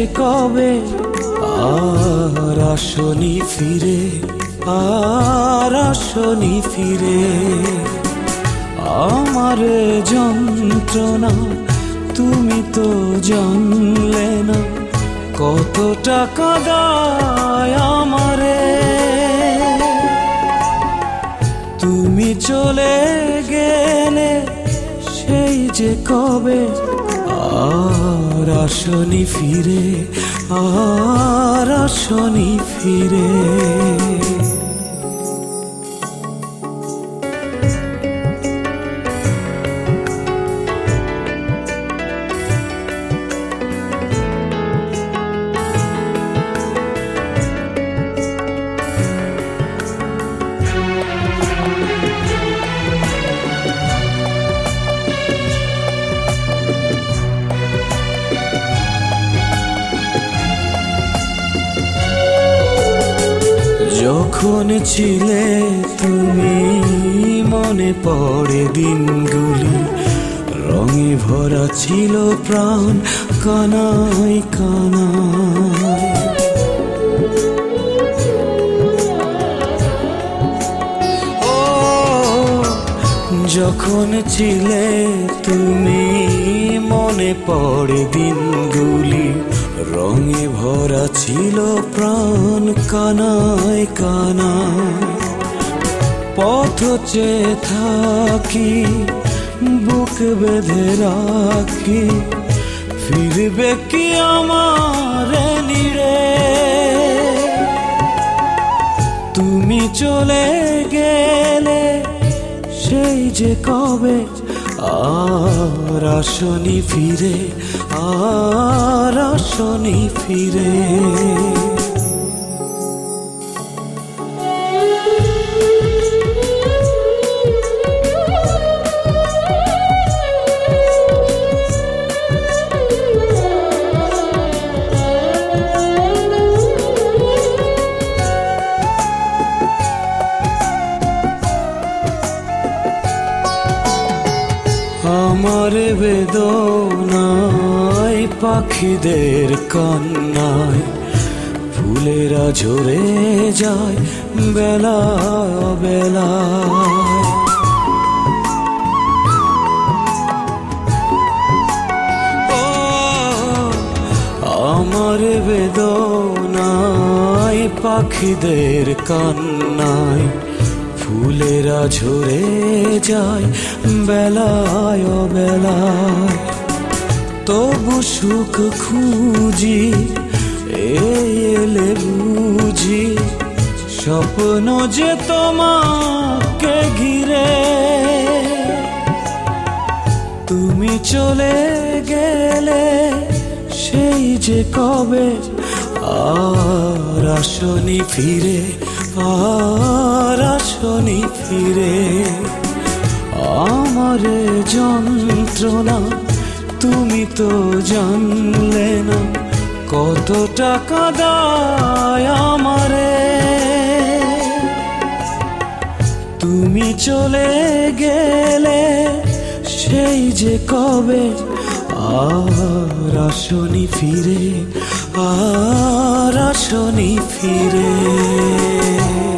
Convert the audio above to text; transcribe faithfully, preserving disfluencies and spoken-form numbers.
যে কবে আর আসনি ফিরে, আর আসনি ফিরে। আমার যন্ত্রণা তুমি তো জানলে না, কত টাকা দায় আমারে। তুমি চলে গেলে সেই যে কবে আর আসনি ফিরে, আর আসনি ফিরে। যখন ছিলে তুমি মনে পড়ে দিনগুলি, রঙে ভরা ছিল প্রাণ কানায় কানায়। ও যখন ছিলে তুমি মনে পড়ে দিনগুলি, রঙে ভরা ছিল প্রাণ কানায় কানায়। পথ চেয়ে থাকি বুক বেঁধে রাখি, ফিরবে কি আমার নিড়ে। তুমি চলে গেলে সেই যে কবে আর আসনি ফিরে, আর আসনি ফিরে। আমার বেদনায় পাখিদের কান্নায়, ফুলেরা ঝরে যায় বেলা বেলায়। ও আমার বেদনায় পাখিদের কান্নায়, ফুলেরা ঝরে যায় বেলায় বেলায়। তবু সুখ খুঁজি এলে বুঝি, স্বপ্ন যে তোমাকে ঘিরে। তুমি চলে গেলে সেই যে কবে আর আসনি ফিরে, আর আসনি ফিরে। আমার যন্ত্রণা তুমি তো জানলে না, কত টাকা দায় আমারে। তুমি চলে গেলে সেই যে কবে আর আসনি ফিরে, আর আসনি ফিরে।